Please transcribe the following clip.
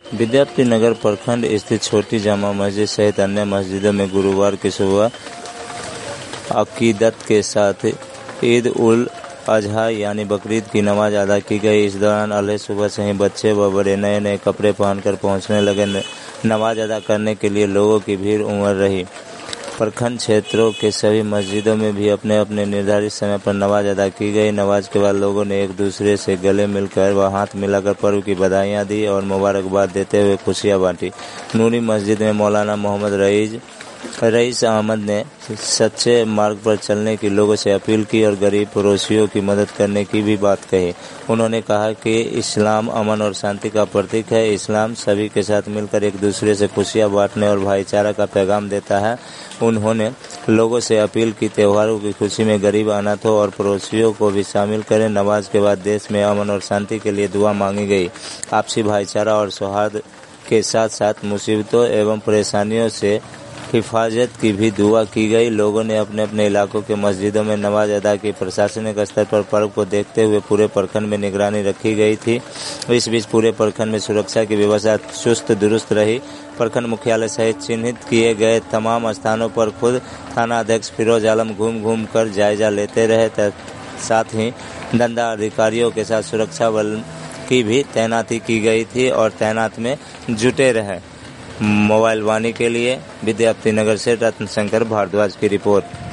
विद्यार्थी नगर प्रखंड स्थित छोटी जामा मस्जिद सहित अन्य मस्जिदों में गुरुवार की सुबह अकीदत के साथ ईद उल अजहा यानी बकरीद की नमाज अदा की गई। इस दौरान अल्लाह सुबह से ही बच्चे व बड़े नए नए कपड़े पहनकर पहुंचने लगे। नमाज अदा करने के लिए लोगों की भीड़ उमड़ रही। प्रखंड क्षेत्रों के सभी मस्जिदों में भी अपने अपने निर्धारित समय पर नमाज अदा की गई। नमाज के बाद लोगों ने एक दूसरे से गले मिलकर व हाथ मिलाकर पर्व की बधाइयां दी और मुबारकबाद देते हुए खुशियां बांटी। नूरी मस्जिद में मौलाना मोहम्मद रईस अहमद ने सच्चे मार्ग पर चलने की लोगों से अपील की और गरीब पड़ोसियों की मदद करने की भी बात कही। उन्होंने कहा कि इस्लाम अमन और शांति का प्रतीक है। इस्लाम सभी के साथ मिलकर एक दूसरे से खुशियां बांटने और भाईचारा का पैगाम देता है। उन्होंने लोगों से अपील की त्योहारों की खुशी में गरीब, अनाथों और पड़ोसियों को भी शामिल करें। नमाज के बाद देश में अमन और शांति के लिए दुआ मांगी गई। आपसी भाईचारा और सौहार्द के साथ साथ मुसीबतों एवं परेशानियों से हिफाजत की भी दुआ की गई। लोगों ने अपने अपने इलाकों के मस्जिदों में नमाज अदा की। प्रशासनिक स्तर पर पर्व को देखते हुए पूरे प्रखंड में निगरानी रखी गई थी। इस बीच पूरे प्रखंड में सुरक्षा की व्यवस्था चुस्त दुरुस्त रही। प्रखंड मुख्यालय सहित चिन्हित किए गए तमाम स्थानों पर खुद थाना अध्यक्ष फिरोज आलम घूम कर जायजा लेते रहे। साथ ही दंडा अधिकारियों के साथ सुरक्षा बल की भी तैनाती की गई थी और तैनात में जुटे रहे। मोबाइल वाणी के लिए विद्यार्थी नगर से रत्न शंकर भारद्वाज की रिपोर्ट।